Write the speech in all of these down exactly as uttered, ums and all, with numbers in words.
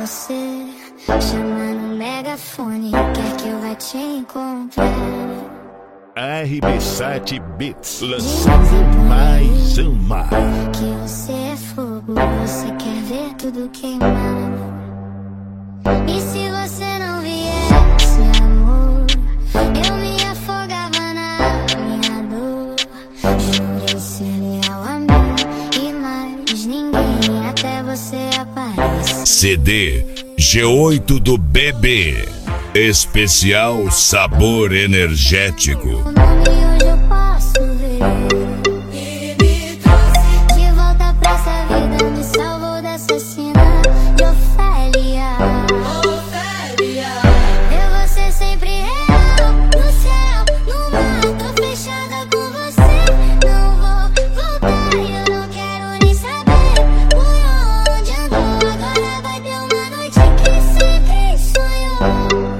você, chama no megafone, quer que eu vá te encontrar. R B sete Beats, lançando mais uma. Que você é fogo, você quer ver tudo queimar. E se você não viesse, amor, eu me afogava na minha dor. Jurei ser leal a mim e mais ninguém, até você aparecer. C D G oito do B B, especial sabor energético. O nome hoje eu posso ver. E me trouxe de volta pra essa vida, me salvou dessa cena de Ofélia. Ofélia, eu vou ser sempre real, no céu, no mar, tô fechada com você. Não vou voltar, eu não quero nem saber por onde andou. Agora vai ter uma noite que sempre sonhou.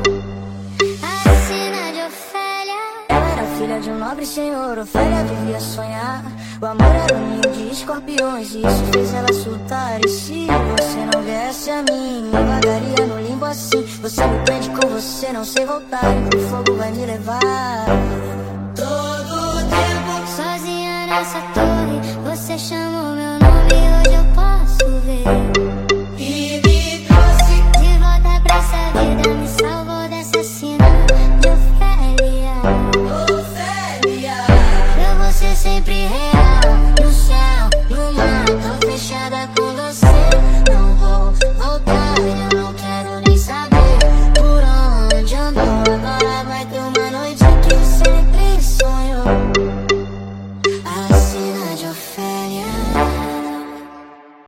Filha de um nobre senhor, Ofélia devia sonhar. O amor era um ninho de escorpiões e isso fez ela surtar. E se você não viesse a mim, eu vagaria no limbo assim. Você me prende com você, não sei voltar, e o fogo vai me levar. Todo tempo sozinha nessa torre, você chamou meu nome e hoje eu posso ver. E me trouxe de volta pra essa vida, me salvou dessa cena de Ofélia. Sempre real, no céu, no mar, tô fechada com você. Não vou